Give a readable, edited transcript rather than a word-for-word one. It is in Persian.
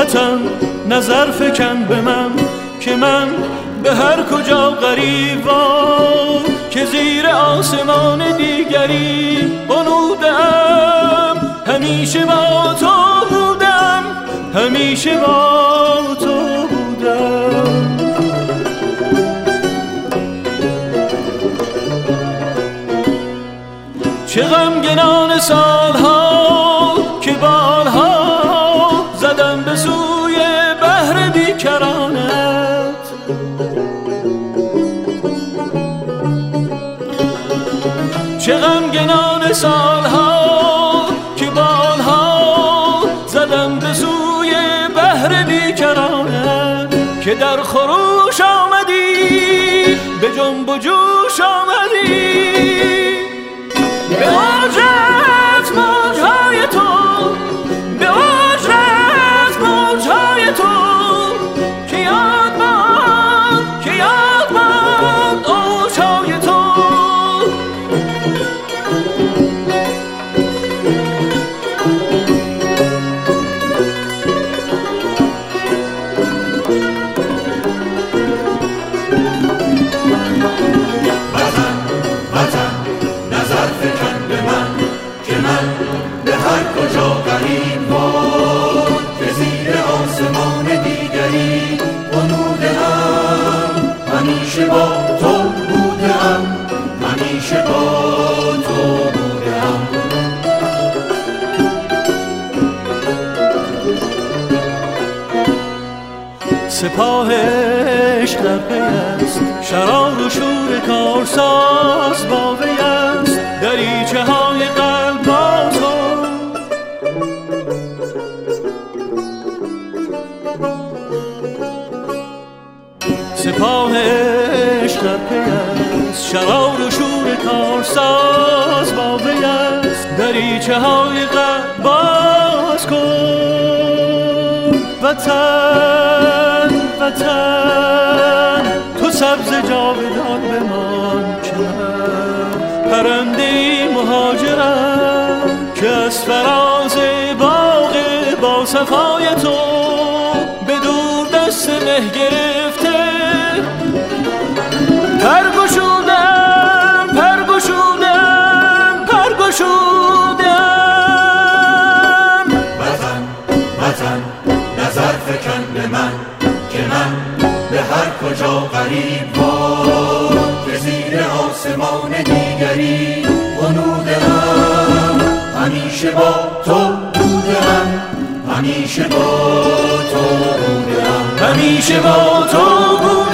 وطن نظر فکن به من که من به هر کجا غریبم، که زیر آسمان دیگری بنودم. همیشه با تو بودم، همیشه با تو بودم. چه غمگنان سالها که بالها زدم به سوی بحر بیکرانت. چه غمگنان سالها که بالها زدم به سوی بحر بیکرانت، که در خروش آمدی به جنب و جوش آمدی. به اجرت موجهای تو، به اجرت موجهای تو، که یاد باد، که یاد باد اوجهای تو. همیشه با تو بودم، همیشه با تو بودم. سپاه عشق در پی است، شرار و شور کارساز با وی است. دریچه های قلب با تو، سپاه عشق در پی است، شرار و شور کارساز با وی است. دریچه های قلب باز کن. وطن وطن تو سبز جاودان بمان، که من پرنده مهاجرم که از فراز باغ با صفای تو به دور دست مه گرفته. پرگشودم پرگشودم پرگشودم. وطن وطن نظر فکن به من که من به هر کجا غریب باد، که زیر آسمان دیگری بنودم. همیشه با تو بودم، همیشه با تو بودم، همیشه با تو بودم.